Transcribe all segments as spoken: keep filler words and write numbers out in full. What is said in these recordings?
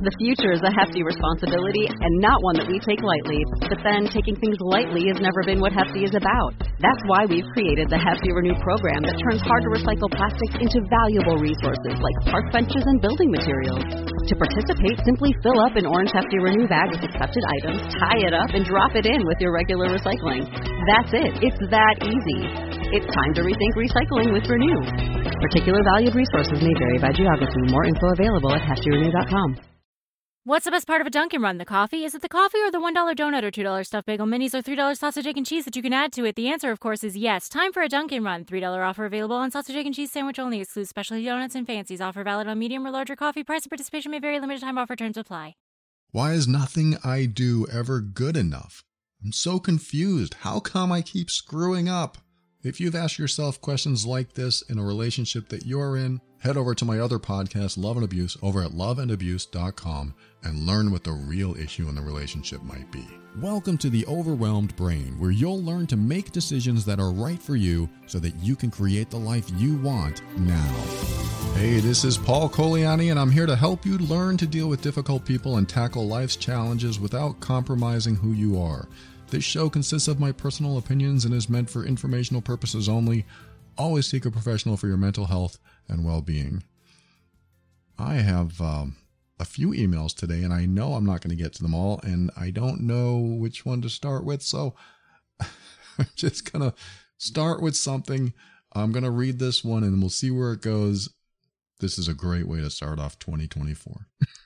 The future is a hefty responsibility and not one that we take lightly. But then taking things lightly has never been what Hefty is about. That's why we've created the Hefty Renew program that turns hard-to-recycle plastics into valuable resources like park benches and building materials. To participate, simply fill up an orange Hefty Renew bag with accepted items, tie it up, and drop it in with your regular recycling. That's it. It's that easy. It's time to rethink recycling with Renew. Particular valued resources may vary by geography. More info available at hefty renew dot com. What's the best part of a Dunkin' Run? The coffee? Is it the coffee or the one dollar donut or two dollar stuffed bagel minis or three dollar sausage, egg, and cheese that you can add to it? The answer, of course, is yes. Time for a Dunkin' Run. three dollar offer available on sausage, egg, and cheese sandwich only. Excludes specialty donuts and fancies. Offer valid on medium or larger coffee. Price and participation may vary. Limited time offer. Terms apply. Why is nothing I do ever good enough? I'm so confused. How come I keep screwing up? If you've asked yourself questions like this in a relationship that you're in, head over to my other podcast, Love and Abuse, over at love and abuse dot com and learn what the real issue in the relationship might be. Welcome to The Overwhelmed Brain, where you'll learn to make decisions that are right for you so that you can create the life you want now. Hey, this is Paul Coliani, and I'm here to help you learn to deal with difficult people and tackle life's challenges without compromising who you are. This show consists of my personal opinions and is meant for informational purposes only. Always seek a professional for your mental health and well-being. I have um, a few emails today, and I know I'm not going to get to them all, and I don't know which one to start with, so I'm just going to start with something. I'm going to read this one, and we'll see where it goes. This is a great way to start off twenty twenty-four.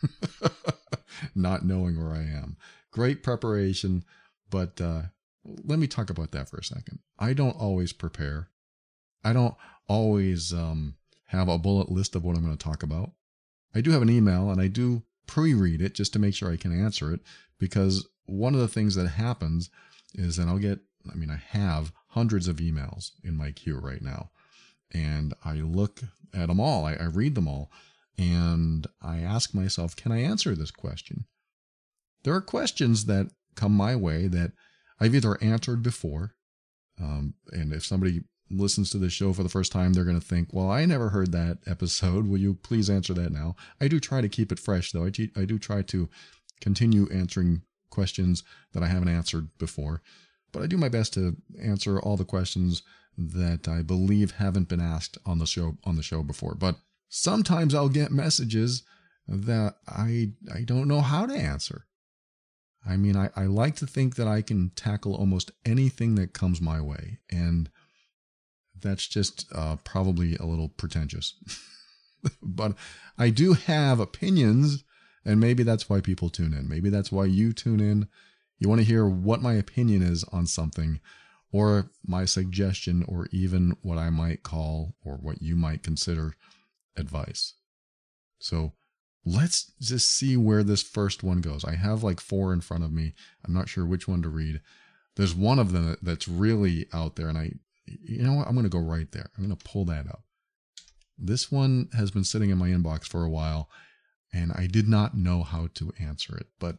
Not knowing where I am. Great preparation. But uh, let me talk about that for a second. I don't always prepare. I don't always um, have a bullet list of what I'm going to talk about. I do have an email, and I do pre-read it just to make sure I can answer it, because one of the things that happens is that I'll get, I mean, I have hundreds of emails in my queue right now, and I look at them all. I, I read them all, and I ask myself, can I answer this question? There are questions that come my way that I've either answered before, um, and if somebody listens to this show for the first time, they're going to think, well, I never heard that episode. Will you please answer that now? I do try to keep it fresh, though. I, te- I do try to continue answering questions that I haven't answered before, but I do my best to answer all the questions that I believe haven't been asked on the show on the show before. But sometimes I'll get messages that I I don't know how to answer. I mean, I, I like to think that I can tackle almost anything that comes my way, and that's just uh, probably a little pretentious. But I do have opinions, and maybe that's why people tune in. Maybe that's why you tune in. You want to hear what my opinion is on something, or my suggestion, or even what I might call, or what you might consider advice. So let's just see where this first one goes. I have like four in front of me. I'm not sure which one to read. There's one of them that's really out there, and I, you know what? I'm going to go right there. I'm going to pull that up. This one has been sitting in my inbox for a while, and I did not know how to answer it. But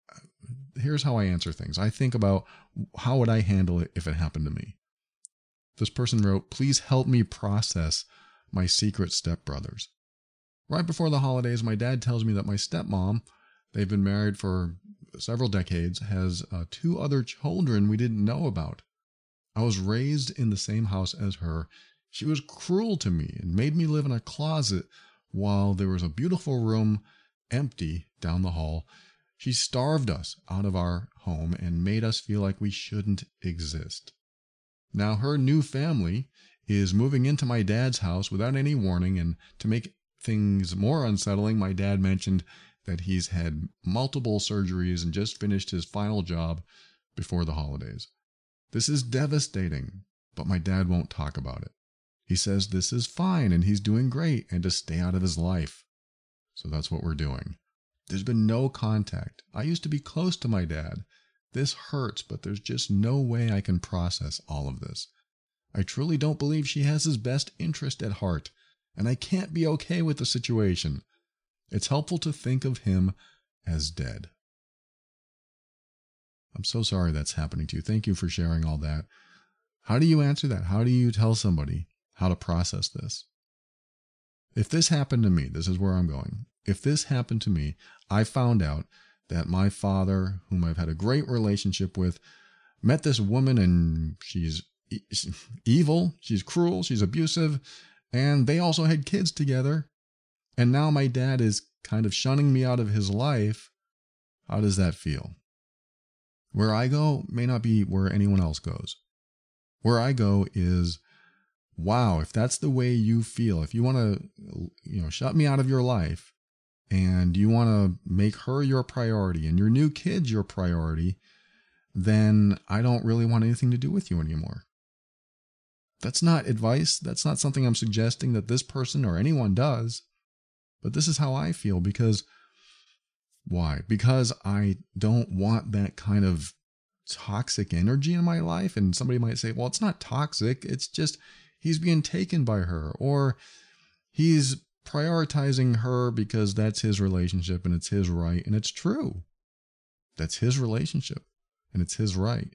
here's how I answer things. I think about how would I handle it if it happened to me. This person wrote, "Please help me process my secret stepbrothers. Right before the holidays, my dad tells me that my stepmom, they've been married for several decades, has uh, two other children we didn't know about. I was raised in the same house as her. She was cruel to me and made me live in a closet while there was a beautiful room empty down the hall. She starved us out of our home and made us feel like we shouldn't exist. Now her new family is moving into my dad's house without any warning, and to make things more unsettling, my dad mentioned that he's had multiple surgeries and just finished his final job before the holidays. This is devastating, but my dad won't talk about it. He says this is fine and he's doing great and to stay out of his life. So that's what we're doing. There's been no contact. I used to be close to my dad. This hurts, but there's just no way I can process all of this. I truly don't believe she has his best interest at heart, and I can't be okay with the situation. It's helpful to think of him as dead." I'm so sorry that's happening to you. Thank you for sharing all that. How do you answer that? How do you tell somebody how to process this? If this happened to me, this is where I'm going. if this happened to me, I found out that my father, whom I've had a great relationship with, met this woman and she's e- evil, she's cruel, she's abusive, and they also had kids together. And now my dad is kind of shunning me out of his life. How does that feel? Where I go may not be where anyone else goes. Where I go is, wow, if that's the way you feel, if you want to, you know, shut me out of your life and you want to make her your priority and your new kids your priority, then I don't really want anything to do with you anymore. That's not advice. That's not something I'm suggesting that this person or anyone does. But this is how I feel because, why? Because I don't want that kind of toxic energy in my life. And somebody might say, well, it's not toxic. It's just he's being taken by her, or he's prioritizing her because that's his relationship and it's his right. And it's true. That's his relationship and it's his right.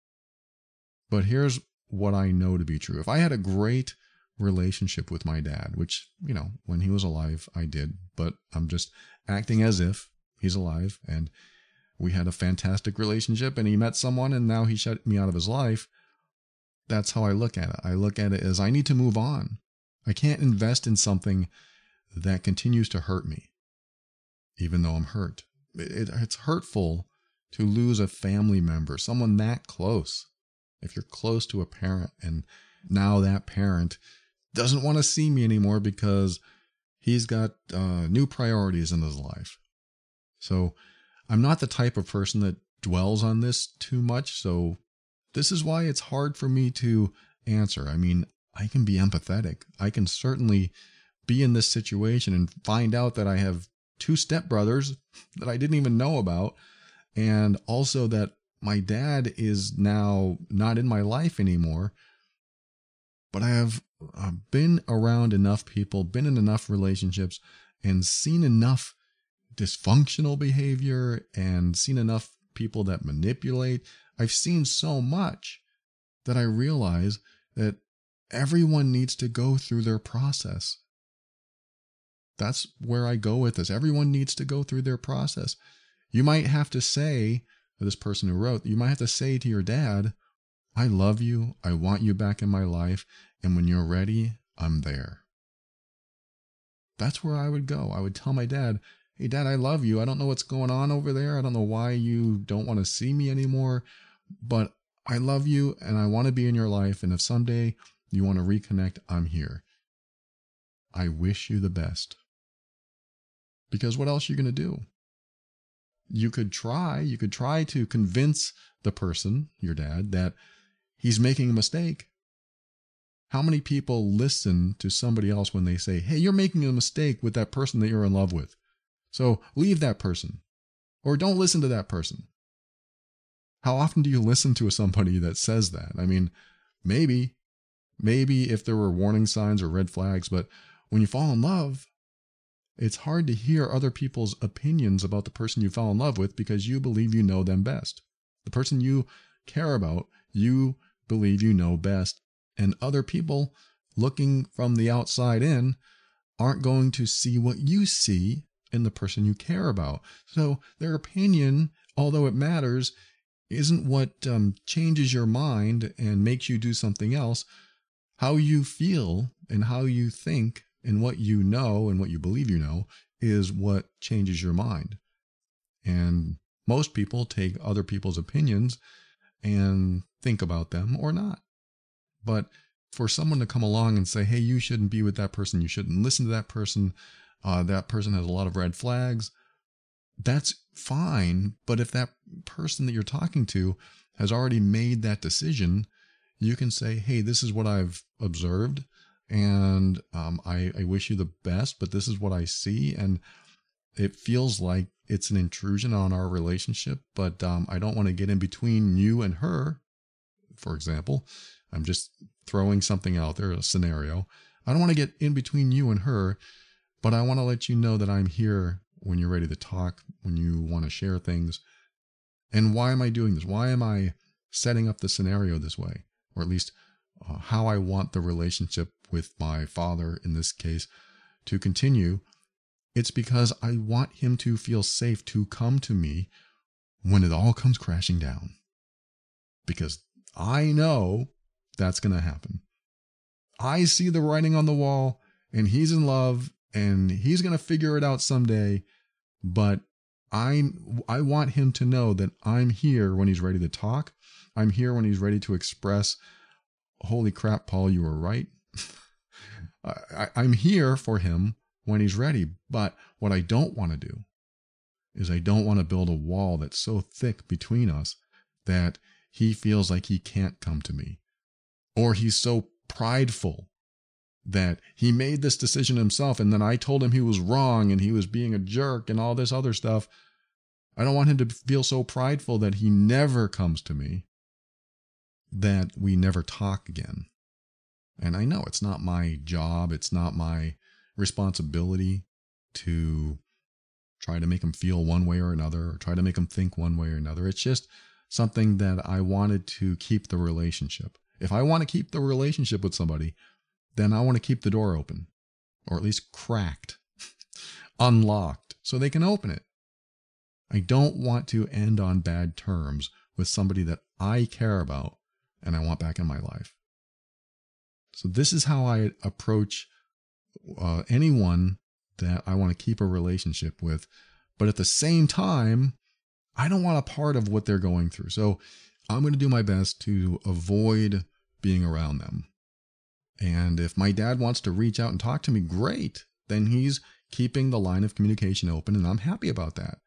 But here's what I know to be true. If I had a great relationship with my dad, which, you know, when he was alive, I did, but I'm just acting as if he's alive and we had a fantastic relationship and he met someone and now he shut me out of his life. That's how I look at it. I look at it as I need to move on. I can't invest in something that continues to hurt me, even though I'm hurt. It, it, it's hurtful to lose a family member, someone that close. If you're close to a parent and now that parent doesn't want to see me anymore because he's got uh, new priorities in his life. So I'm not the type of person that dwells on this too much. So this is why it's hard for me to answer. I mean, I can be empathetic. I can certainly be in this situation and find out that I have two stepbrothers that I didn't even know about. And also that my dad is now not in my life anymore. But I have uh, been around enough people, been in enough relationships, and seen enough dysfunctional behavior and seen enough people that manipulate. I've seen so much that I realize that everyone needs to go through their process. That's where I go with this. Everyone needs to go through their process. You might have to say, this person who wrote, you might have to say to your dad, I love you. I want you back in my life. And when you're ready, I'm there. That's where I would go. I would tell my dad, hey, Dad, I love you. I don't know what's going on over there. I don't know why you don't want to see me anymore, but I love you and I want to be in your life. And if someday you want to reconnect, I'm here. I wish you the best. Because what else are you going to do? You could try, you could try to convince the person, your dad, that he's making a mistake. How many people listen to somebody else when they say, hey, you're making a mistake with that person that you're in love with, so leave that person, or don't listen to that person? How often do you listen to somebody that says that? I mean, maybe, maybe if there were warning signs or red flags, but when you fall in love, it's hard to hear other people's opinions about the person you fell in love with because you believe you know them best. The person you care about, you believe you know best. And other people looking from the outside in aren't going to see what you see in the person you care about. So their opinion, although it matters, isn't what um, changes your mind and makes you do something else. How you feel and how you think and what you know and what you believe you know is what changes your mind. And most people take other people's opinions and think about them or not. But for someone to come along and say, hey, you shouldn't be with that person, you shouldn't listen to that person, uh, that person has a lot of red flags, that's fine. But if that person that you're talking to has already made that decision, you can say, hey, this is what I've observed, and um, I, I wish you the best, but this is what I see, and it feels like it's an intrusion on our relationship, but um, I don't want to get in between you and her, for example. I'm just throwing something out there, a scenario. I don't want to get in between you and her, but I want to let you know that I'm here when you're ready to talk, when you want to share things. And why am I doing this? Why am I setting up the scenario this way? Or at least uh, how I want the relationship with my father, in this case, to continue. It's because I want him to feel safe to come to me when it all comes crashing down. Because I know that's going to happen. I see the writing on the wall, and he's in love, and he's going to figure it out someday. But I, I want him to know that I'm here when he's ready to talk. I'm here when he's ready to express, holy crap, Paul, you were right. I, I'm here for him when he's ready. But what I don't want to do is I don't want to build a wall that's so thick between us that he feels like he can't come to me, or he's so prideful that he made this decision himself and then I told him he was wrong and he was being a jerk and all this other stuff. I don't want him to feel so prideful that he never comes to me, that we never talk again. And I know it's not my job, it's not my responsibility to try to make him feel one way or another, or try to make him think one way or another. It's just something that I wanted to keep the relationship. If I want to keep the relationship with somebody, then I want to keep the door open, or at least cracked, unlocked, so they can open it. I don't want to end on bad terms with somebody that I care about and I want back in my life. So this is how I approach uh, anyone that I want to keep a relationship with. But at the same time, I don't want a part of what they're going through. So I'm going to do my best to avoid being around them. And if my dad wants to reach out and talk to me, great. Then he's keeping the line of communication open, and I'm happy about that.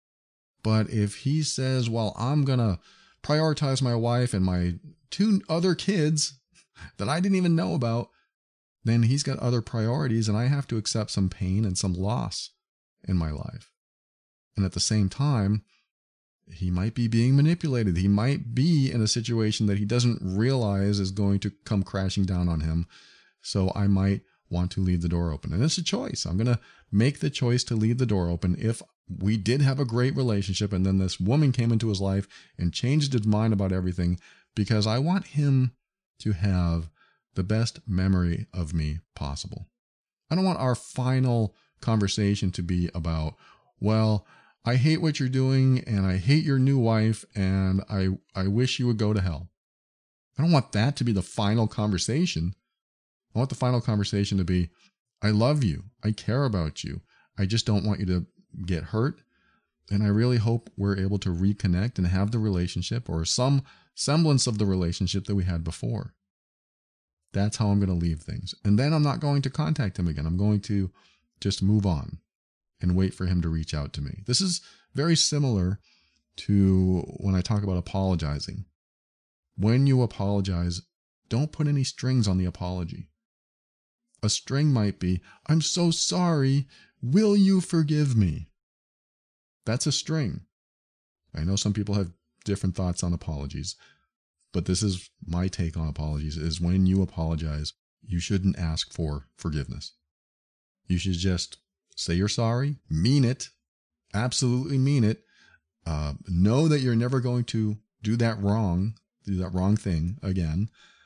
But if he says, well, I'm going to prioritize my wife and my two other kids that I didn't even know about, then he's got other priorities, and I have to accept some pain and some loss in my life. And at the same time, he might be being manipulated. He might be in a situation that he doesn't realize is going to come crashing down on him. So I might want to leave the door open. And it's a choice. I'm going to make the choice to leave the door open if we did have a great relationship and then this woman came into his life and changed his mind about everything, because I want him to have the best memory of me possible. I don't want our final conversation to be about, well, I hate what you're doing and I hate your new wife and I, I wish you would go to hell. I don't want that to be the final conversation. I want the final conversation to be, I love you. I care about you. I just don't want you to get hurt. And I really hope we're able to reconnect and have the relationship or some semblance of the relationship that we had before. That's how I'm going to leave things. And then I'm not going to contact him again. I'm going to just move on and wait for him to reach out to me. This is very similar to when I talk about apologizing. When you apologize, don't put any strings on the apology. A string might be, I'm so sorry, will you forgive me? That's a string. I know some people have different thoughts on apologies, but this is my take on apologies, is when you apologize, you shouldn't ask for forgiveness. You should just say you're sorry, mean it, absolutely mean it. Uh, know that you're never going to do that wrong, do that wrong thing again,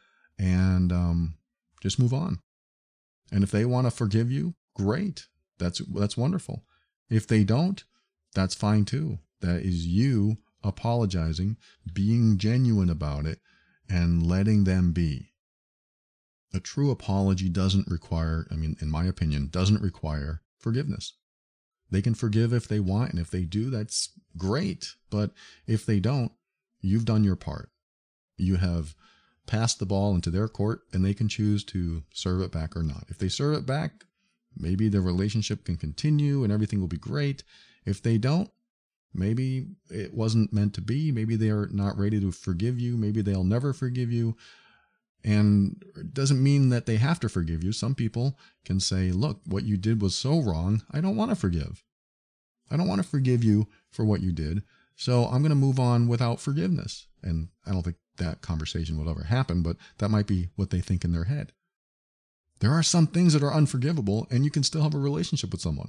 and um, just move on. And if they want to forgive you, great. That's that's wonderful. If they don't, that's fine too. That is you apologizing, being genuine about it, and letting them be. A true apology doesn't require, I mean, in my opinion, doesn't require forgiveness. They can forgive if they want, and if they do, that's great. But if they don't, you've done your part. You have passed the ball into their court, and they can choose to serve it back or not. If they serve it back, maybe the relationship can continue and everything will be great. If they don't, maybe it wasn't meant to be. Maybe they are not ready to forgive you. Maybe they'll never forgive you. And it doesn't mean that they have to forgive you. Some people can say, look, what you did was so wrong. I don't want to forgive. I don't want to forgive you for what you did. So I'm going to move on without forgiveness. And I don't think that conversation will ever happen, but that might be what they think in their head. There are some things that are unforgivable, and you can still have a relationship with someone.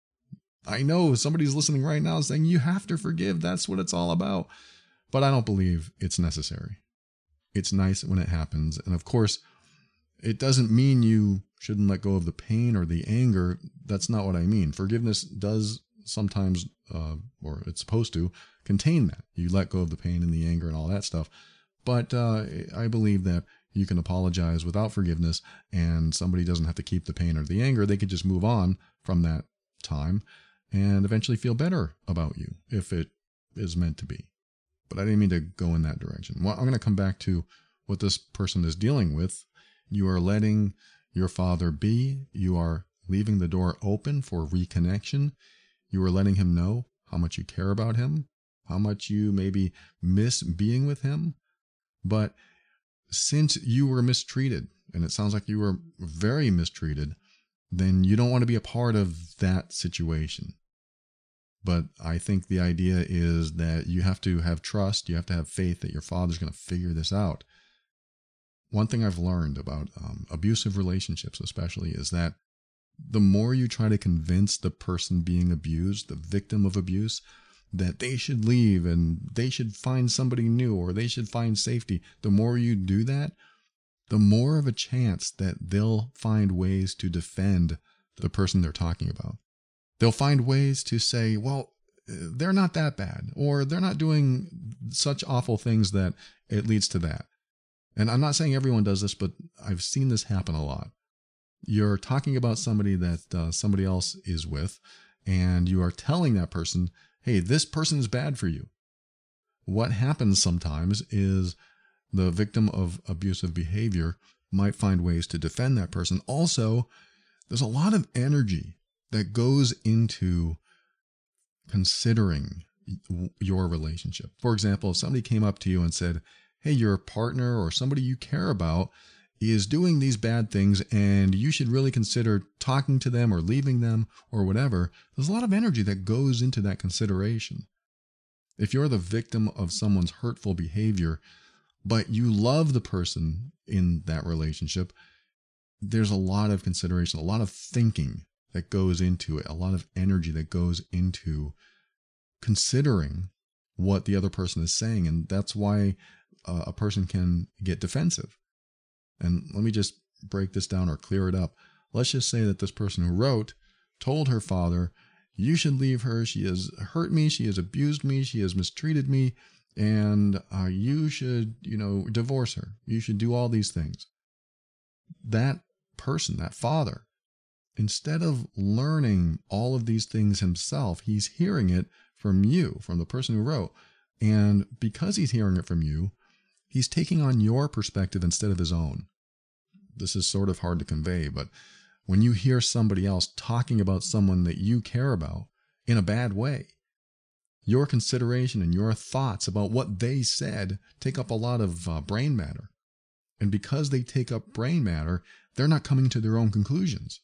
I know somebody's listening right now saying you have to forgive. That's what it's all about. But I don't believe it's necessary. It's nice when it happens. And of course, it doesn't mean you shouldn't let go of the pain or the anger. That's not what I mean. Forgiveness does sometimes, uh, or it's supposed to, contain that. You let go of the pain and the anger and all that stuff. But uh, I believe that you can apologize without forgiveness, and somebody doesn't have to keep the pain or the anger. They could just move on from that time and eventually feel better about you if it is meant to be. But I didn't mean to go in that direction. Well, I'm going to come back to what this person is dealing with. You are letting your father be. You are leaving the door open for reconnection. You are letting him know how much you care about him, how much you maybe miss being with him. But since you were mistreated, and it sounds like you were very mistreated, then you don't want to be a part of that situation. But I think the idea is that you have to have trust, you have to have faith that your father's going to figure this out. One thing I've learned about um, abusive relationships especially is that the more you try to convince the person being abused, the victim of abuse, that they should leave and they should find somebody new or they should find safety, the more you do that, the more of a chance that they'll find ways to defend the person they're talking about. They'll find ways to say, well, they're not that bad, or they're not doing such awful things that it leads to that. And I'm not saying everyone does this, but I've seen this happen a lot. You're talking about somebody that uh, somebody else is with, and you are telling that person, hey, this person is bad for you. What happens sometimes is the victim of abusive behavior might find ways to defend that person. Also, there's a lot of energy that goes into considering your relationship. For example, if somebody came up to you and said, hey, your partner or somebody you care about is doing these bad things and you should really consider talking to them or leaving them or whatever, there's a lot of energy that goes into that consideration. If you're the victim of someone's hurtful behavior, but you love the person in that relationship, there's a lot of consideration, a lot of thinking that goes into it, a lot of energy that goes into considering what the other person is saying. And that's why uh, a person can get defensive. And let me just break this down or clear it up. Let's just say that this person who wrote told her father, you should leave her. She has hurt me. She has abused me. She has mistreated me. And uh, you should, you know, divorce her. You should do all these things. That person, that father, instead of learning all of these things himself, he's hearing it from you, from the person who wrote. And because he's hearing it from you, he's taking on your perspective instead of his own. This is sort of hard to convey, but when you hear somebody else talking about someone that you care about in a bad way, your consideration and your thoughts about what they said take up a lot of uh, brain matter. And because they take up brain matter, they're not coming to their own conclusions.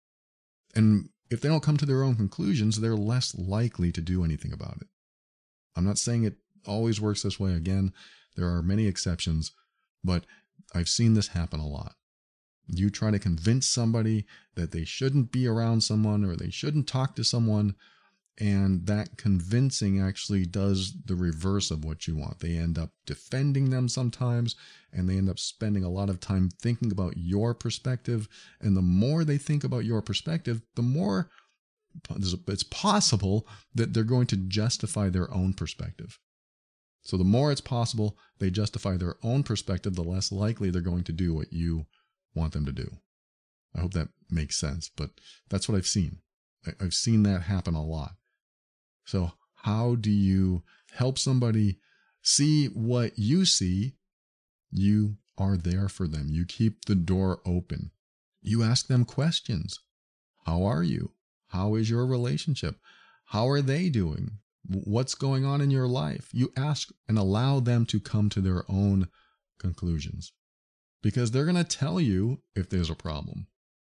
And if they don't come to their own conclusions, they're less likely to do anything about it. I'm not saying it always works this way. Again, there are many exceptions, but I've seen this happen a lot. You try to convince somebody that they shouldn't be around someone or they shouldn't talk to someone, and that convincing actually does the reverse of what you want. They end up defending them sometimes, and they end up spending a lot of time thinking about your perspective. And the more they think about your perspective, the more it's possible that they're going to justify their own perspective. So the more it's possible they justify their own perspective, the less likely they're going to do what you want them to do. I hope that makes sense, but that's what I've seen. I've seen that happen a lot. So how do you help somebody see what you see? You are there for them. You keep the door open. You ask them questions. How are you? How is your relationship? How are they doing? What's going on in your life? You ask and allow them to come to their own conclusions, because they're going to tell you if there's a problem.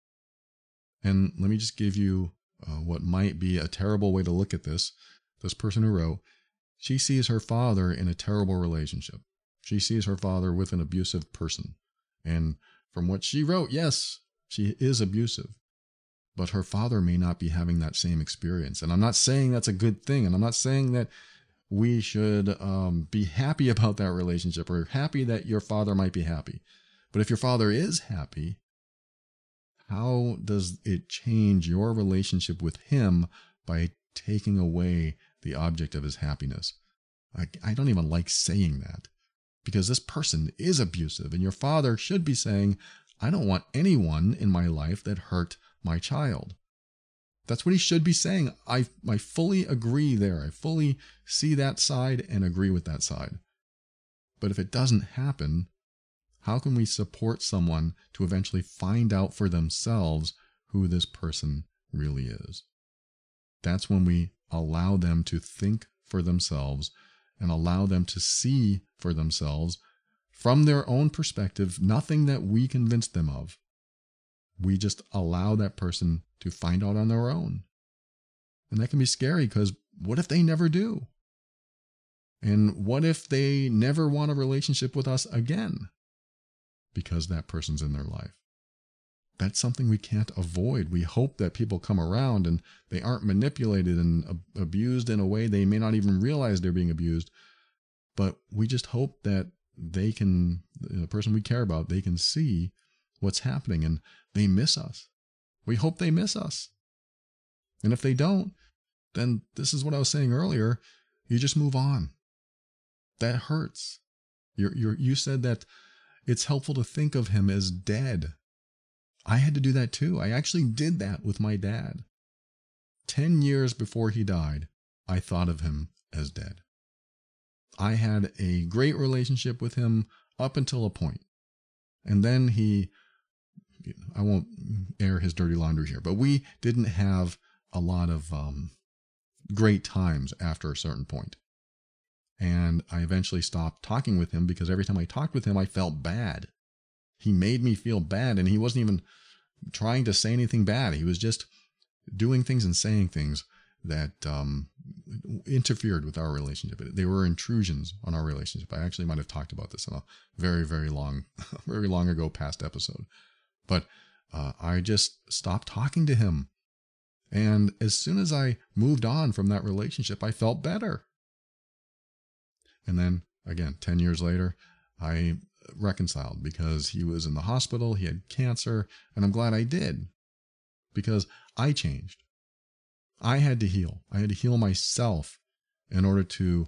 And let me just give you uh, what might be a terrible way to look at this. This person who wrote, she sees her father in a terrible relationship. She sees her father with an abusive person. And from what she wrote, yes, she is abusive. But her father may not be having that same experience. And I'm not saying that's a good thing. And I'm not saying that we should um, be happy about that relationship or happy that your father might be happy. But if your father is happy, how does it change your relationship with him by taking away the object of his happiness? I, I don't even like saying that, because this person is abusive, and your father should be saying, I don't want anyone in my life that hurt my child. That's what he should be saying. I, I fully agree there. I fully see that side and agree with that side. But if it doesn't happen, how can we support someone to eventually find out for themselves who this person really is? That's when we allow them to think for themselves and allow them to see for themselves from their own perspective, nothing that we convince them of. We just allow that person to find out on their own. And that can be scary, because what if they never do? And what if they never want a relationship with us again because that person's in their life? That's something we can't avoid. We hope that people come around and they aren't manipulated and ab- abused in a way they may not even realize they're being abused. But we just hope that they can, the person we care about, they can see what's happening and they miss us. We hope they miss us. And if they don't, then this is what I was saying earlier. You just move on. That hurts. You're, you're, you said that it's helpful to think of him as dead. I had to do that too. I actually did that with my dad. Ten years before he died, I thought of him as dead. I had a great relationship with him up until a point. And then he, I won't air his dirty laundry here, but we didn't have a lot of um, great times after a certain point. And I eventually stopped talking with him because every time I talked with him, I felt bad. He made me feel bad, and he wasn't even trying to say anything bad. He was just doing things and saying things that um, interfered with our relationship. They were intrusions on our relationship. I actually might have talked about this in a very, very long, very long ago past episode. But uh, I just stopped talking to him. And as soon as I moved on from that relationship, I felt better. And then, again, ten years later, I reconciled because he was in the hospital, he had cancer, and I'm glad I did, because I changed. I had to heal. I had to heal myself in order to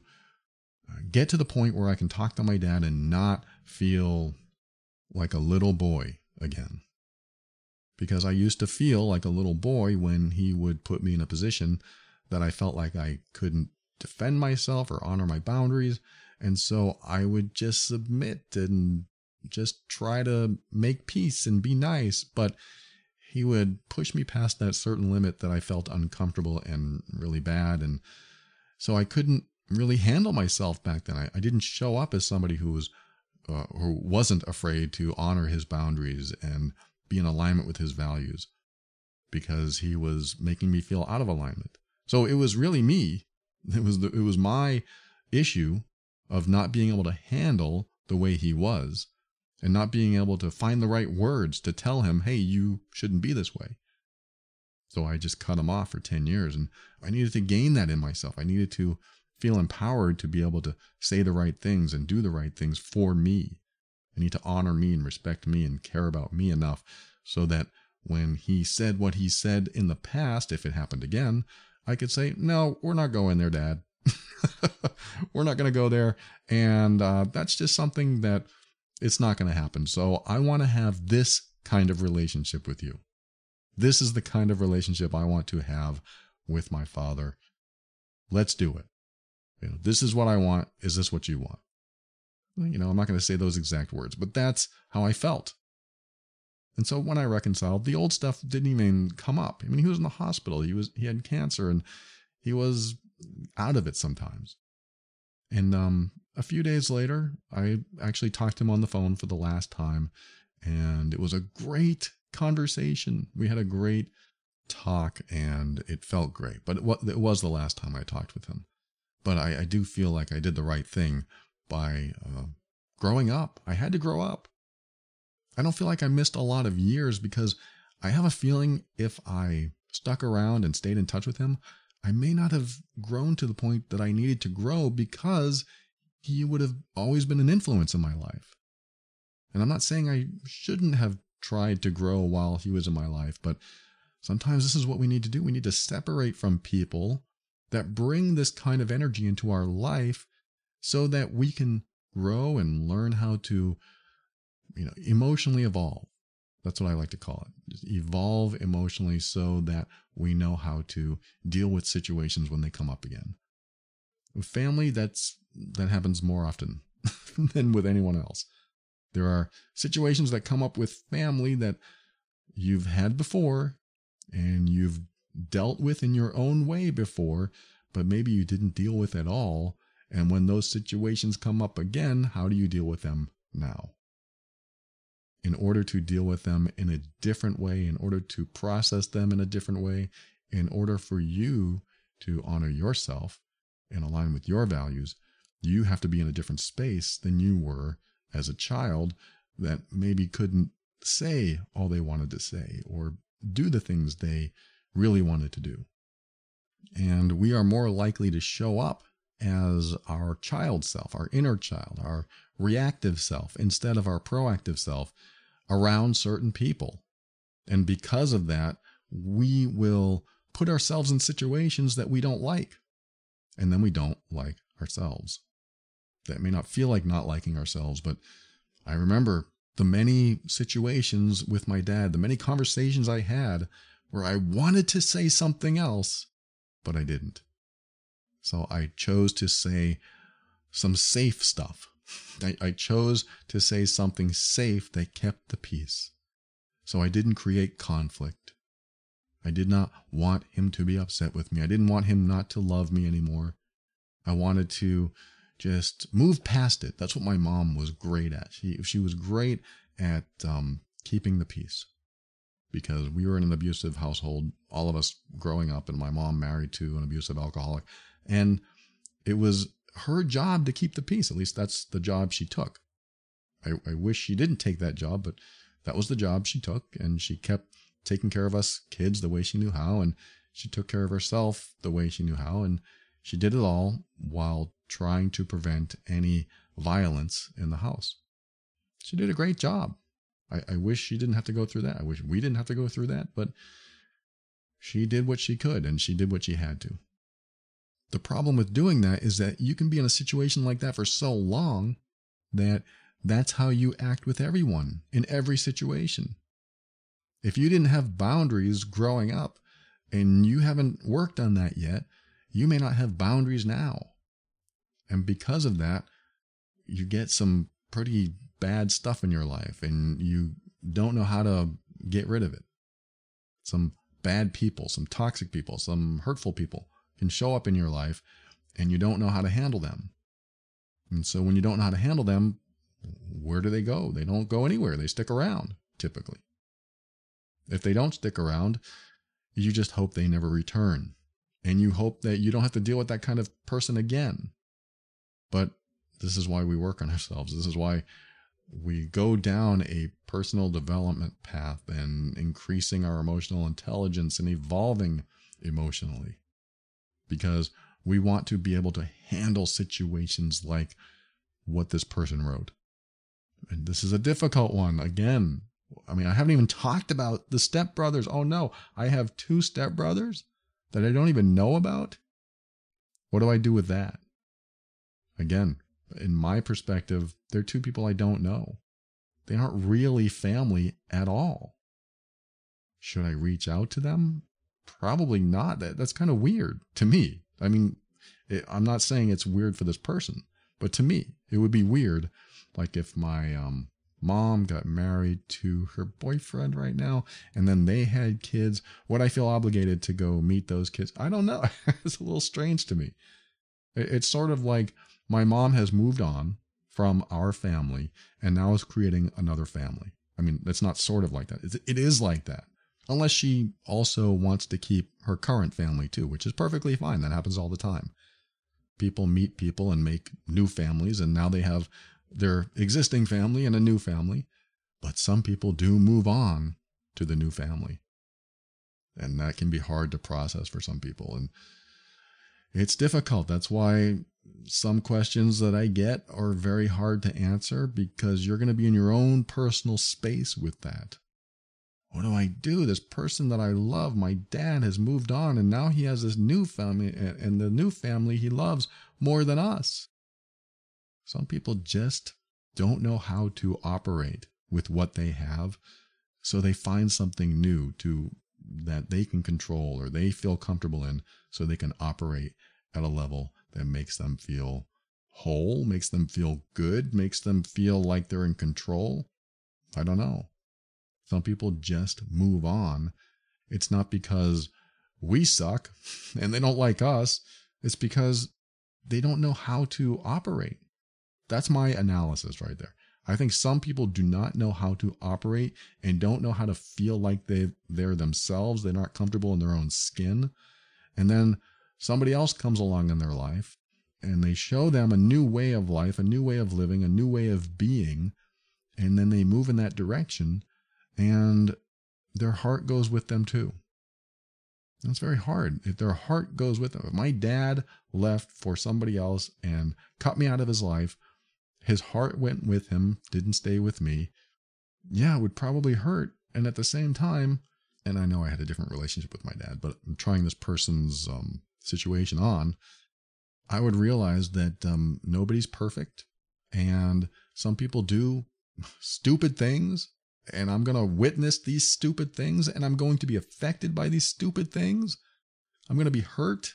get to the point where I can talk to my dad and not feel like a little boy again. Because I used to feel like a little boy when he would put me in a position that I felt like I couldn't defend myself or honor my boundaries. And so I would just submit and just try to make peace and be nice. But he would push me past that certain limit that I felt uncomfortable and really bad. And so I couldn't really handle myself back then. I, I didn't show up as somebody who was, uh, who wasn't afraid to honor his boundaries and be in alignment with his values, because he was making me feel out of alignment. So it was really me. It was the, it was my issue of not being able to handle the way he was and not being able to find the right words to tell him, hey, you shouldn't be this way. So I just cut him off for ten years, and I needed to gain that in myself. I needed to feel empowered to be able to say the right things and do the right things for me. I need to honor me and respect me and care about me enough so that when he said what he said in the past, if it happened again, I could say, no, we're not going there, Dad. We're not going to go there. And uh, that's just something that it's not going to happen. So I want to have this kind of relationship with you. This is the kind of relationship I want to have with my father. Let's do it. You know, this is what I want. Is this what you want? You know, I'm not going to say those exact words, but that's how I felt. And so when I reconciled, the old stuff didn't even come up. I mean, he was in the hospital. He was, he had cancer, and he was out of it sometimes. And um, a few days later, I actually talked to him on the phone for the last time, and it was a great conversation. We had a great talk, and it felt great. But it was the last time I talked with him. But I, I do feel like I did the right thing by uh, growing up. I had to grow up. I don't feel like I missed a lot of years, because I have a feeling if I stuck around and stayed in touch with him, I may not have grown to the point that I needed to grow, because he would have always been an influence in my life. And I'm not saying I shouldn't have tried to grow while he was in my life. But sometimes this is what we need to do. We need to separate from people that bring this kind of energy into our life so that we can grow and learn how to, you know, emotionally evolve. That's what I like to call it. Just evolve emotionally so that we know how to deal with situations when they come up again. With family, that's that happens more often than with anyone else. There are situations that come up with family that you've had before and you've dealt with in your own way before, but maybe you didn't deal with at all. And when those situations come up again, how do you deal with them now? In order to deal with them in a different way, in order to process them in a different way, in order for you to honor yourself and align with your values, you have to be in a different space than you were as a child that maybe couldn't say all they wanted to say or do the things they really wanted to do. And we are more likely to show up as our child self, our inner child, our reactive self, instead of our proactive self around certain people. And because of that, we will put ourselves in situations that we don't like. And then we don't like ourselves. That may not feel like not liking ourselves, but I remember the many situations with my dad, the many conversations I had where I wanted to say something else, but I didn't. So I chose to say some safe stuff. I, I chose to say something safe that kept the peace. So I didn't create conflict. I did not want him to be upset with me. I didn't want him not to love me anymore. I wanted to just move past it. That's what my mom was great at. She she was great at um, keeping the peace, because we were in an abusive household, all of us growing up, and my mom married to an abusive alcoholic. And it was her job to keep the peace. At least that's the job she took. I, I wish she didn't take that job, but that was the job she took. And she kept taking care of us kids the way she knew how. And she took care of herself the way she knew how. And she did it all while trying to prevent any violence in the house. She did a great job. I, I wish she didn't have to go through that. I wish we didn't have to go through that, but she did what she could and she did what she had to. The problem with doing that is that you can be in a situation like that for so long that that's how you act with everyone in every situation. If you didn't have boundaries growing up and you haven't worked on that yet, you may not have boundaries now. And because of that, you get some pretty bad stuff in your life and you don't know how to get rid of it. Some bad people, some toxic people, some hurtful people can show up in your life and you don't know how to handle them. And so when you don't know how to handle them, where do they go? They don't go anywhere. They stick around, typically. If they don't stick around, you just hope they never return. And you hope that you don't have to deal with that kind of person again. But this is why we work on ourselves. This is why we go down a personal development path and increasing our emotional intelligence and evolving emotionally. Because we want to be able to handle situations like what this person wrote. And this is a difficult one. Again, I mean, I haven't even talked about the stepbrothers. Oh no, I have two stepbrothers that I don't even know about. What do I do with that? Again, in my perspective, they're two people I don't know. They aren't really family at all. Should I reach out to them? Probably not. That, that's kind of weird to me. I mean, it, I'm not saying it's weird for this person, but to me, it would be weird. Like if my um, mom got married to her boyfriend right now, and then they had kids, would I feel obligated to go meet those kids? I don't know. It's a little strange to me. It, it's sort of like my mom has moved on from our family and now is creating another family. I mean, it's not sort of like that. It's, it is like that. Unless she also wants to keep her current family too, which is perfectly fine. That happens all the time. People meet people and make new families, and now they have their existing family and a new family. But some people do move on to the new family. And that can be hard to process for some people. And it's difficult. That's why some questions that I get are very hard to answer, because you're going to be in your own personal space with that. What do I do? This person that I love, my dad, has moved on, and now he has this new family, and the new family he loves more than us. Some people just don't know how to operate with what they have, so they find something new to that they can control or they feel comfortable in, so they can operate at a level that makes them feel whole, makes them feel good, makes them feel like they're in control. I don't know. Some people just move on. It's not because we suck and they don't like us. It's because they don't know how to operate. That's my analysis right there. I think some people do not know how to operate and don't know how to feel like they, they're themselves. They're not comfortable in their own skin. And then somebody else comes along in their life and they show them a new way of life, a new way of living, a new way of being. And then they move in that direction and their heart goes with them too. That's very hard. If their heart goes with them, if my dad left for somebody else and cut me out of his life, his heart went with him, didn't stay with me. Yeah, it would probably hurt. And at the same time, and I know I had a different relationship with my dad, but I'm trying this person's um, situation on, I would realize that um, nobody's perfect. And some people do stupid things. And I'm going to witness these stupid things. And I'm going to be affected by these stupid things. I'm going to be hurt.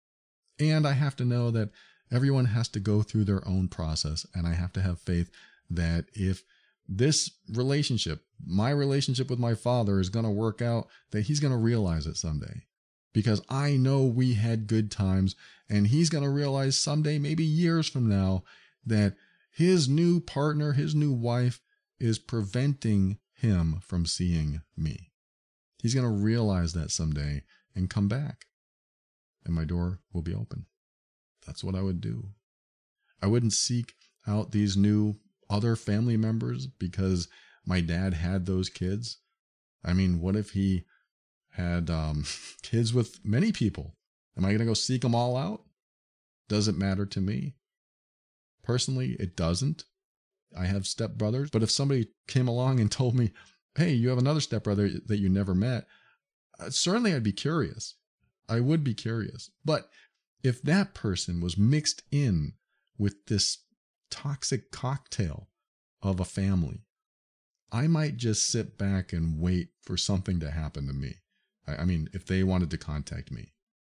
And I have to know that everyone has to go through their own process. And I have to have faith that if this relationship, my relationship with my father, is going to work out, that he's going to realize it someday. Because I know we had good times, and he's going to realize someday, maybe years from now, that his new partner, his new wife, is preventing him from seeing me. He's going to realize that someday and come back, and my door will be open. That's what I would do. I wouldn't seek out these new other family members because my dad had those kids. I mean, what if he had um, kids with many people? Am I going to go seek them all out? Doesn't matter to me. Personally, it doesn't. I have stepbrothers, but if somebody came along and told me, hey, you have another stepbrother that you never met, uh, certainly I'd be curious. I would be curious. But if that person was mixed in with this toxic cocktail of a family, I might just sit back and wait for something to happen to me. I, I mean, if they wanted to contact me.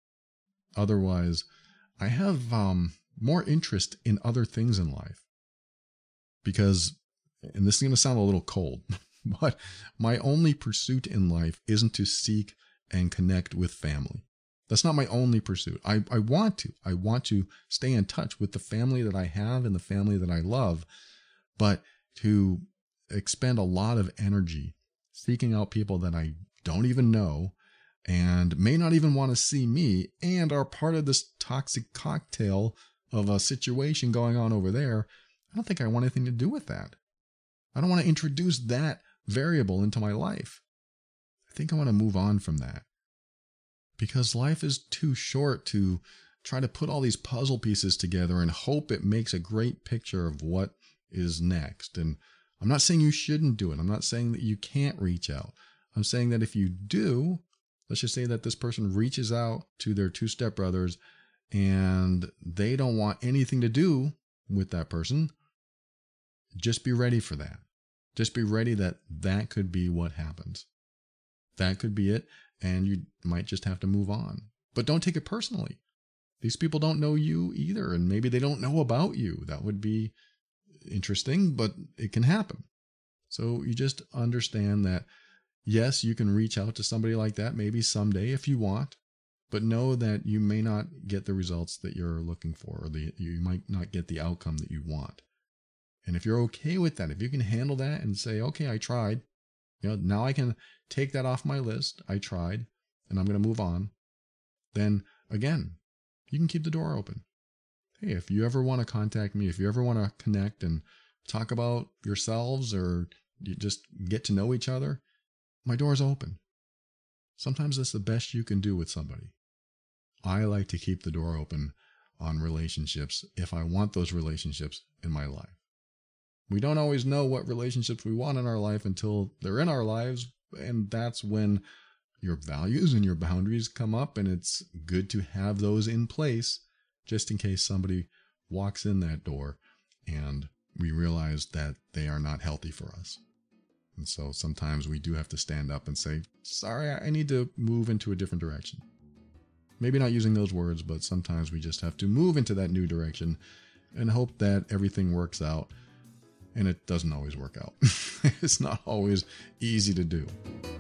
Otherwise, I have um, more interest in other things in life. Because, and this is going to sound a little cold, but my only pursuit in life isn't to seek and connect with family. That's not my only pursuit. I, I want to. I want to stay in touch with the family that I have and the family that I love, but to expend a lot of energy seeking out people that I don't even know and may not even want to see me and are part of this toxic cocktail of a situation going on over there, I don't think I want anything to do with that. I don't want to introduce that variable into my life. I think I want to move on from that. Because life is too short to try to put all these puzzle pieces together and hope it makes a great picture of what is next. And I'm not saying you shouldn't do it. I'm not saying that you can't reach out. I'm saying that if you do, let's just say that this person reaches out to their two stepbrothers and they don't want anything to do with that person, just be ready for that. Just be ready that that could be what happens. That could be it, and you might just have to move on. But don't take it personally. These people don't know you either, and maybe they don't know about you. That would be interesting, but it can happen. So you just understand that, yes, you can reach out to somebody like that maybe someday if you want, but know that you may not get the results that you're looking for, or the, you might not get the outcome that you want. And if you're okay with that, if you can handle that and say, okay, I tried, you know, now I can take that off my list. I tried, and I'm going to move on. Then again, you can keep the door open. Hey, if you ever want to contact me, if you ever want to connect and talk about yourselves or you just get to know each other, my door's open. Sometimes that's the best you can do with somebody. I like to keep the door open on relationships if I want those relationships in my life. We don't always know what relationships we want in our life until they're in our lives, And that's when your values and your boundaries come up, and it's good to have those in place just in case somebody walks in that door and we realize that they are not healthy for us. And so sometimes we do have to stand up and say, sorry, I need to move into a different direction. Maybe not using those words, but sometimes we just have to move into that new direction and hope that everything works out. And it doesn't always work out. It's not always easy to do.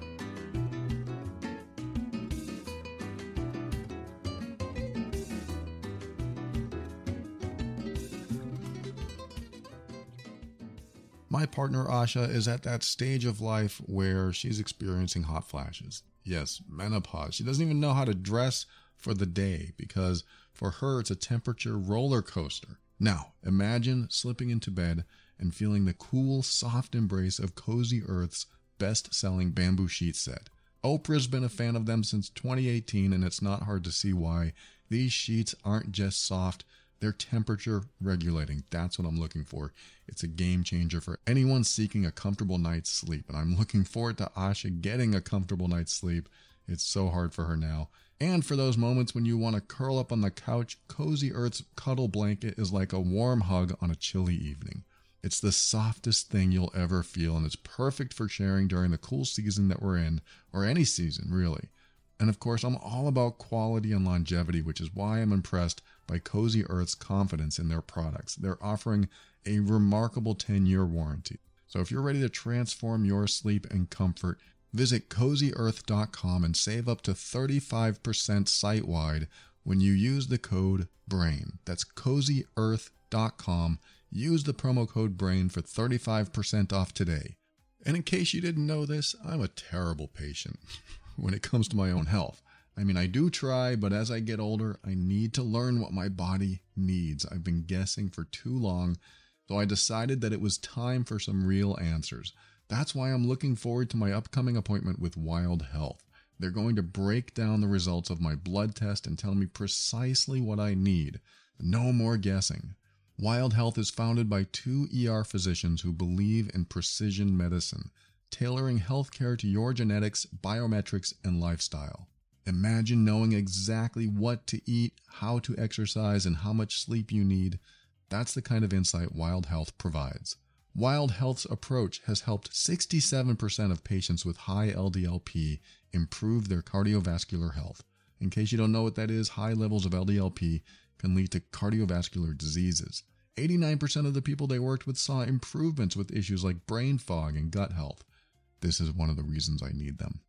My partner Asha is at that stage of life where she's experiencing hot flashes. Yes, menopause. She doesn't even know how to dress for the day because for her it's a temperature roller coaster. Now, imagine slipping into bed and feeling the cool, soft embrace of Cozy Earth's best-selling bamboo sheet set. Oprah's been a fan of them since twenty eighteen, and it's not hard to see why. These sheets aren't just soft, they're temperature regulating. That's what I'm looking for. It's a game changer for anyone seeking a comfortable night's sleep. And I'm looking forward to Asha getting a comfortable night's sleep. It's so hard for her now. And for those moments when you want to curl up on the couch, Cozy Earth's cuddle blanket is like a warm hug on a chilly evening. It's the softest thing you'll ever feel, and it's perfect for sharing during the cool season that we're in, or any season, really. And of course, I'm all about quality and longevity, which is why I'm impressed by Cozy Earth's confidence in their products. They're offering a remarkable ten-year warranty. So if you're ready to transform your sleep and comfort, visit cozy earth dot com and save up to thirty-five percent site-wide when you use the code BRAIN. That's cozy earth dot com. Use the promo code BRAIN for thirty-five percent off today. And in case you didn't know this, I'm a terrible patient when it comes to my own health. I mean, I do try, but as I get older, I need to learn what my body needs. I've been guessing for too long, so I decided that it was time for some real answers. That's why I'm looking forward to my upcoming appointment with Wild Health. They're going to break down the results of my blood test and tell me precisely what I need. No more guessing. Wild Health is founded by two E R physicians who believe in precision medicine, tailoring healthcare to your genetics, biometrics, and lifestyle. Imagine knowing exactly what to eat, how to exercise, and how much sleep you need. That's the kind of insight Wild Health provides. Wild Health's approach has helped sixty-seven percent of patients with high L D L P improve their cardiovascular health. In case you don't know what that is, high levels of L D L P can lead to cardiovascular diseases. eighty-nine percent of the people they worked with saw improvements with issues like brain fog and gut health. This is one of the reasons I need them.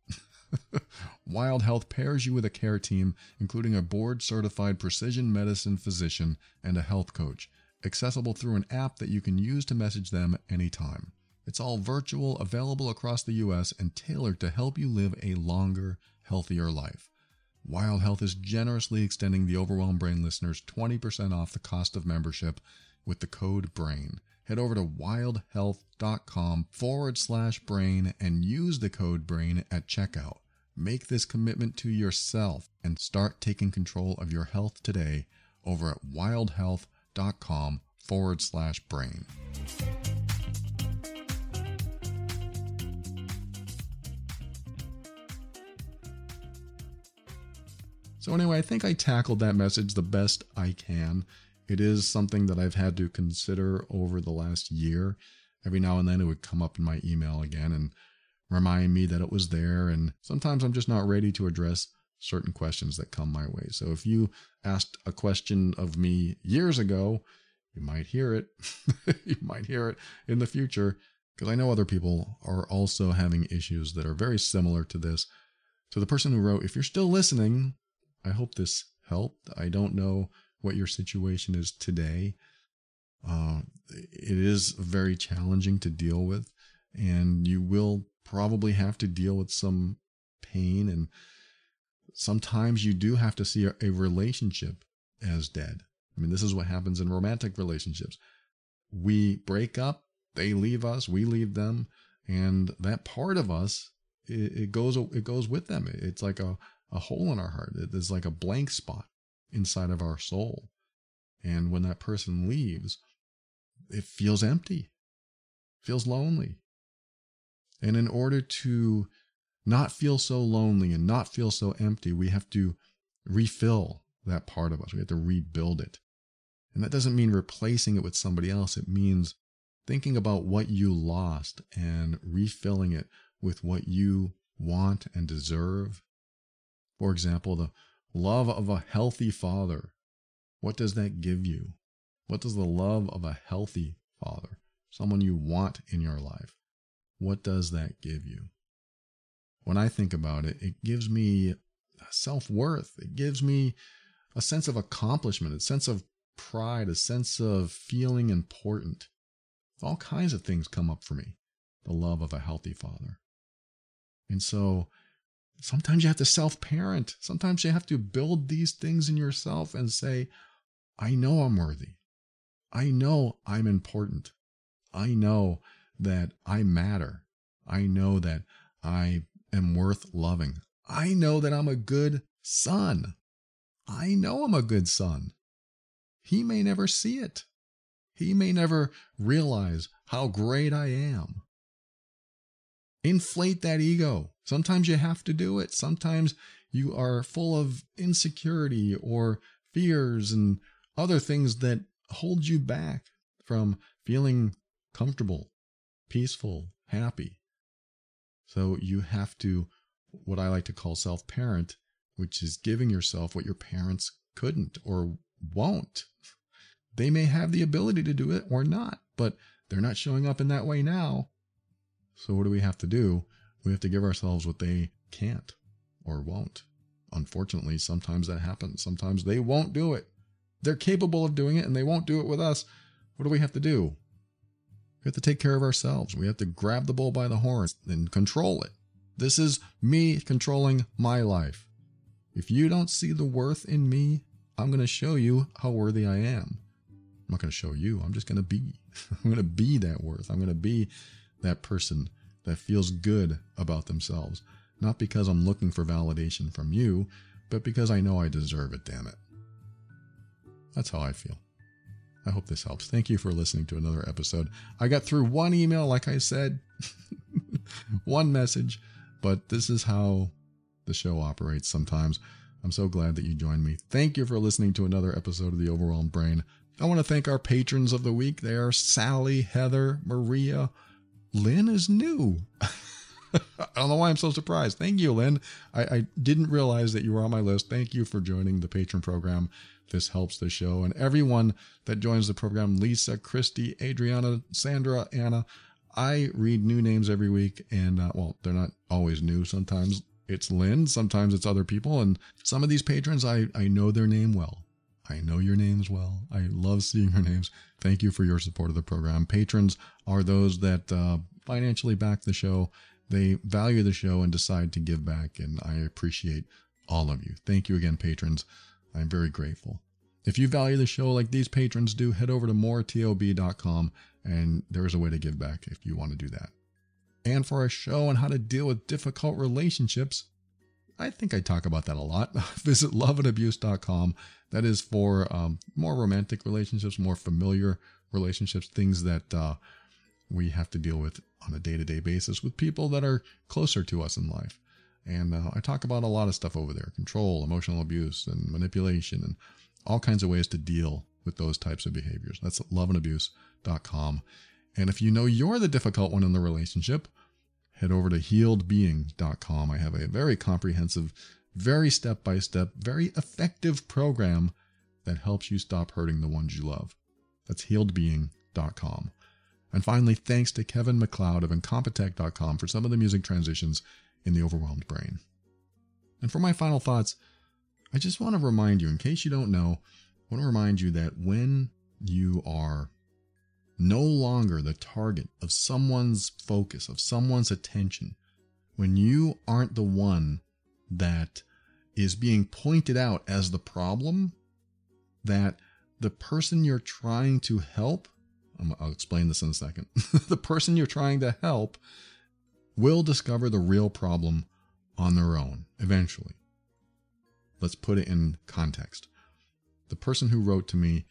Wild Health pairs you with a care team, including a board-certified precision medicine physician and a health coach, accessible through an app that you can use to message them anytime. It's all virtual, available across the U S, and tailored to help you live a longer, healthier life. Wild Health is generously extending the Overwhelmed Brain listeners twenty percent off the cost of membership with the code BRAIN. Head over to wildhealth.com forward slash brain and use the code BRAIN at checkout. Make this commitment to yourself and start taking control of your health today over at wildhealth.com forward slash brain. So anyway, I think I tackled that message the best I can. It is something that I've had to consider over the last year. Every now and then it would come up in my email again and remind me that it was there. And sometimes I'm just not ready to address certain questions that come my way. So if you asked a question of me years ago, you might hear it. You might hear it in the future, because I know other people are also having issues that are very similar to this. To the person who wrote, if you're still listening, I hope this helped. I don't know what your situation is today. Uh, it is very challenging to deal with, and you will probably have to deal with some pain, and sometimes you do have to see a, a relationship as dead. I mean, this is what happens in romantic relationships. We break up, they leave us, we leave them, and that part of us, it, it goes it goes with them. It's like a, a hole in our heart. It's like a blank spot inside of our soul. And when that person leaves, it feels empty, feels lonely. And in order to not feel so lonely and not feel so empty, we have to refill that part of us. We have to rebuild it. And that doesn't mean replacing it with somebody else. It means thinking about what you lost and refilling it with what you want and deserve. For example, the love of a healthy father. What does that give you? What does the love of a healthy father, someone you want in your life, what does that give you? When I think about it, it gives me self-worth. It gives me a sense of accomplishment, a sense of pride, a sense of feeling important. All kinds of things come up for me, the love of a healthy father. And so sometimes you have to self-parent. Sometimes you have to build these things in yourself and say, I know I'm worthy. I know I'm important. I know that I matter. I know that I am worth loving. I know that I'm a good son. I know I'm a good son. He may never see it. He may never realize how great I am. Inflate that ego. Sometimes you have to do it. Sometimes you are full of insecurity or fears and other things that hold you back from feeling comfortable, peaceful, happy. So you have to, what I like to call self-parent, which is giving yourself what your parents couldn't or won't. They may have the ability to do it or not, but they're not showing up in that way now. So what do we have to do? We have to give ourselves what they can't or won't. Unfortunately, sometimes that happens. Sometimes they won't do it. They're capable of doing it and they won't do it with us. What do we have to do? We have to take care of ourselves. We have to grab the bull by the horns and control it. This is me controlling my life. If you don't see the worth in me, I'm going to show you how worthy I am. I'm not going to show you. I'm just going to be. I'm going to be that worth. I'm going to be that person that feels good about themselves. Not because I'm looking for validation from you, but because I know I deserve it, damn it. That's how I feel. I hope this helps. Thank you for listening to another episode. I got through one email, like I said, one message, but this is how the show operates sometimes. I'm so glad that you joined me. Thank you for listening to another episode of The Overwhelmed Brain. I want to thank our patrons of the week. They are Sally, Heather, Maria. Lynn is new. I don't know why I'm so surprised. Thank you, Lynn. I, I didn't realize that you were on my list. Thank you for joining the patron program. This helps the show. And everyone that joins the program, Lisa, Christy, Adriana, Sandra, Anna, I read new names every week. And, uh, well, they're not always new. Sometimes it's Lynn. Sometimes it's other people. And some of these patrons, I, I know their name well. I know your names well. I love seeing your names. Thank you for your support of the program. Patrons are those that uh, financially back the show. They value the show and decide to give back, and I appreciate all of you. Thank you again, patrons. I'm very grateful. If you value the show like these patrons do, head over to more tob dot com, and there is a way to give back if you want to do that. And for a show on how to deal with difficult relationships, I think I talk about that a lot. Visit love and abuse dot com. That is for um, more romantic relationships, more familiar relationships, things that uh, we have to deal with on a day-to-day basis with people that are closer to us in life. And uh, I talk about a lot of stuff over there: control, emotional abuse, and manipulation, and all kinds of ways to deal with those types of behaviors. That's love and abuse dot com. And if you know you're the difficult one in the relationship, head over to healed being dot com. I have a very comprehensive, very step-by-step, very effective program that helps you stop hurting the ones you love. That's healed being dot com. And finally, thanks to Kevin MacLeod of incompetech dot com for some of the music transitions in The Overwhelmed Brain. And for my final thoughts, I just want to remind you, in case you don't know, I want to remind you that when you are no longer the target of someone's focus, of someone's attention, when you aren't the one that is being pointed out as the problem, that the person you're trying to help, I'll explain this in a second, the person you're trying to help will discover the real problem on their own, eventually. Let's put it in context. The person who wrote to me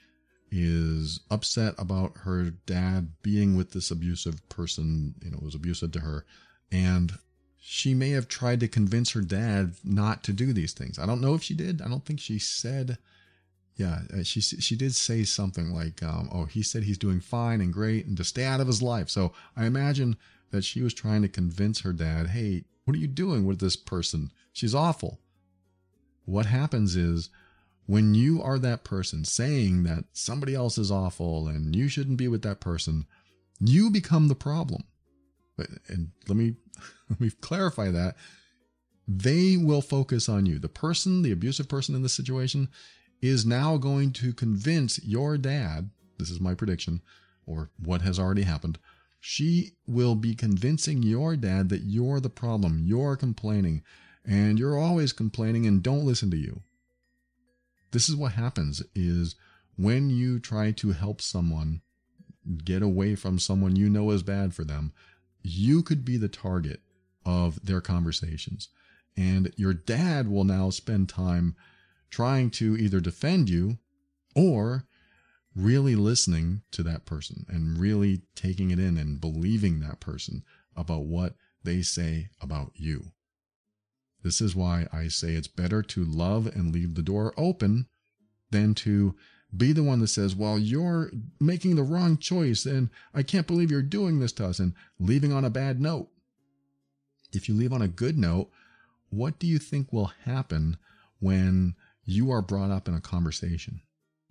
is upset about her dad being with this abusive person, you know, was abusive to her, and she may have tried to convince her dad not to do these things. I don't know if she did. I don't think she said, yeah, she she did say something like, um, oh, he said he's doing fine and great and to stay out of his life. So I imagine that she was trying to convince her dad, hey, what are you doing with this person? She's awful. What happens is when you are that person saying that somebody else is awful and you shouldn't be with that person, you become the problem. And let me let me clarify that. They will focus on you. The person, the abusive person in this situation, is now going to convince your dad, this is my prediction, or what has already happened, she will be convincing your dad that you're the problem, you're complaining, and you're always complaining and don't listen to you. This is what happens is when you try to help someone get away from someone you know is bad for them, you could be the target of their conversations. And your dad will now spend time trying to either defend you or really listening to that person and really taking it in and believing that person about what they say about you. This is why I say it's better to love and leave the door open than to be the one that says, well, you're making the wrong choice and I can't believe you're doing this to us, and leaving on a bad note. If you leave on a good note, what do you think will happen when you are brought up in a conversation?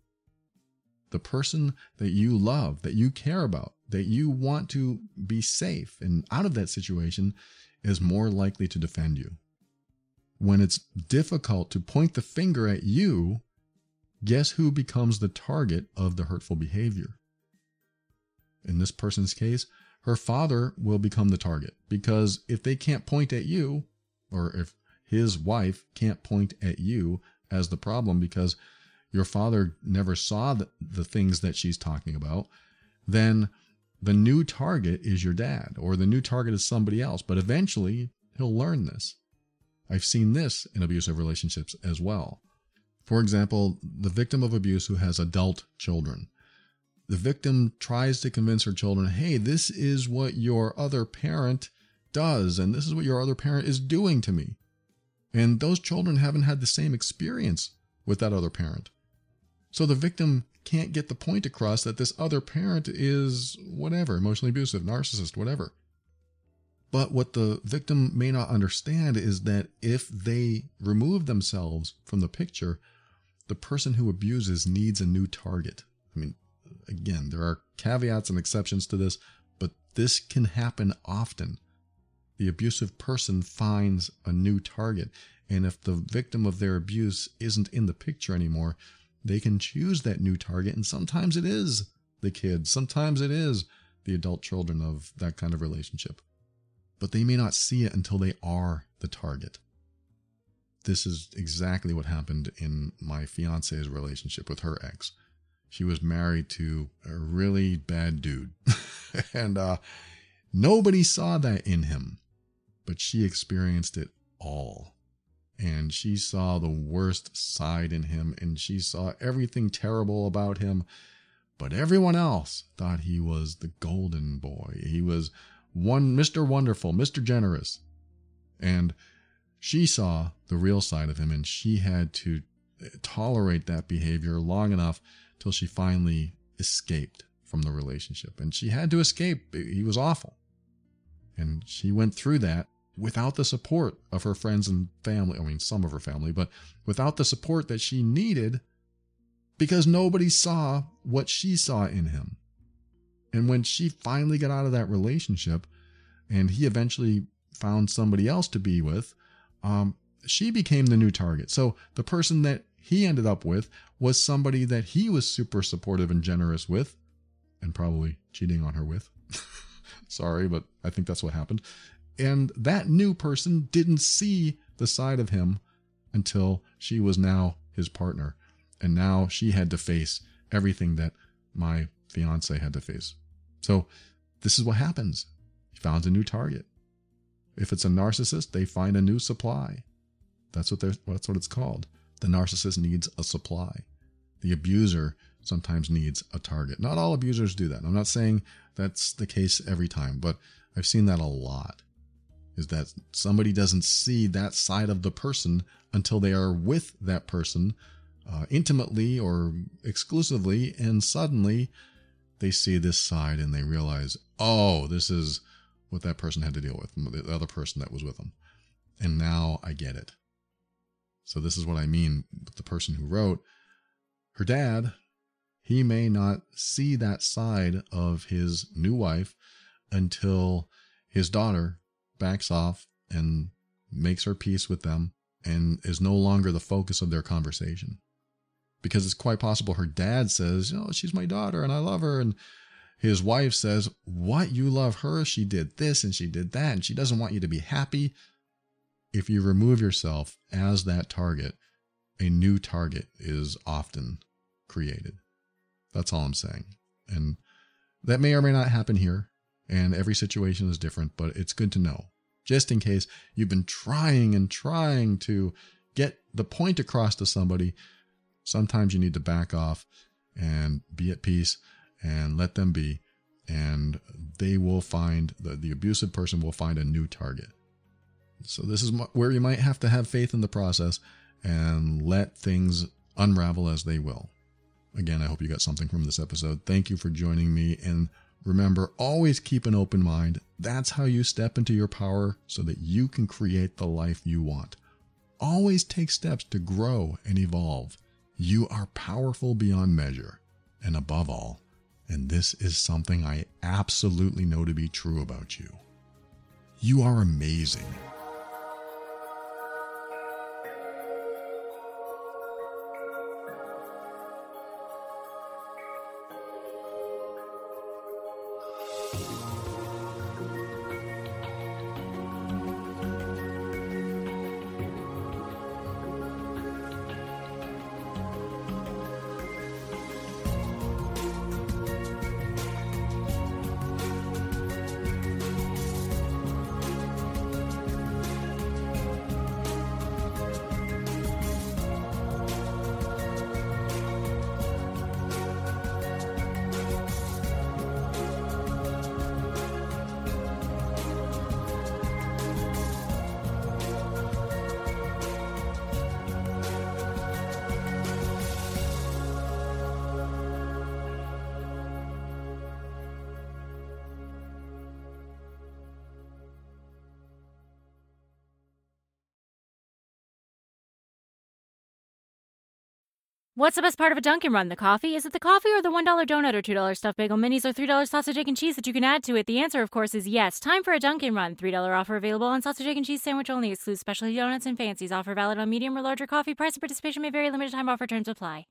The person that you love, that you care about, that you want to be safe and out of that situation is more likely to defend you. When it's difficult to point the finger at you, guess who becomes the target of the hurtful behavior? In this person's case, her father will become the target, because if they can't point at you, or if his wife can't point at you as the problem because your father never saw the, the things that she's talking about, then the new target is your dad, or the new target is somebody else. But eventually, he'll learn this. I've seen this in abusive relationships as well. For example, the victim of abuse who has adult children. The victim tries to convince her children, hey, this is what your other parent does, and this is what your other parent is doing to me. And those children haven't had the same experience with that other parent. So the victim can't get the point across that this other parent is whatever, emotionally abusive, narcissist, whatever. But what the victim may not understand is that if they remove themselves from the picture, the person who abuses needs a new target. I mean, again, there are caveats and exceptions to this, but this can happen often. The abusive person finds a new target, and if the victim of their abuse isn't in the picture anymore, they can choose that new target, and sometimes it is the kids, sometimes it is the adult children of that kind of relationship. But they may not see it until they are the target. This is exactly what happened in my fiance's relationship with her ex. She was married to a really bad dude. and uh, nobody saw that in him, but she experienced it all. And she saw the worst side in him, and she saw everything terrible about him. But everyone else thought he was the golden boy. He was one Mister Wonderful, Mister Generous. And she saw the real side of him, and she had to tolerate that behavior long enough till she finally escaped from the relationship. And she had to escape. He was awful. And she went through that without the support of her friends and family. I mean, some of her family, but without the support that she needed, because nobody saw what she saw in him. And when she finally got out of that relationship and he eventually found somebody else to be with, um, she became the new target. So the person that he ended up with was somebody that he was super supportive and generous with, and probably cheating on her with. Sorry, but I think that's what happened. And that new person didn't see the side of him until she was now his partner. And now she had to face everything that my fiance had to face. So this is what happens. He found a new target. If it's a narcissist, they find a new supply. That's what they're, that's what it's called. The narcissist needs a supply. The abuser sometimes needs a target. Not all abusers do that. I'm not saying that's the case every time, but I've seen that a lot. is that somebody doesn't see that side of the person until they are with that person uh, intimately or exclusively, and suddenly they see this side and they realize, oh, this is what that person had to deal with, the other person that was with them. And now I get it. So this is what I mean with the person who wrote. Her dad, he may not see that side of his new wife until his daughter backs off and makes her peace with them and is no longer the focus of their conversation. Because it's quite possible her dad says, oh, she's my daughter and I love her. And his wife says, what? You love her? She did this and she did that and she doesn't want you to be happy. If you remove yourself as that target, a new target is often created. That's all I'm saying. And that may or may not happen here. And every situation is different, but it's good to know. Just in case you've been trying and trying to get the point across to somebody, sometimes you need to back off and be at peace and let them be. And they will find, the, the abusive person will find a new target. So this is where you might have to have faith in the process and let things unravel as they will. Again, I hope you got something from this episode. Thank you for joining me. And remember, always keep an open mind. That's how you step into your power so that you can create the life you want. Always take steps to grow and evolve. You are powerful beyond measure. And above all, and this is something I absolutely know to be true about you, you are amazing. What's the best part of a Dunkin' Run? The coffee? Is it the coffee or the one dollar donut or two dollar stuffed bagel minis or three dollar sausage, egg, and cheese that you can add to it? The answer, of course, is yes. Time for a Dunkin' Run. three dollar offer available on sausage, egg, and cheese sandwich only. Excludes specialty donuts and fancies. Offer valid on medium or larger coffee. Price and participation may vary. Limited time offer. Terms apply.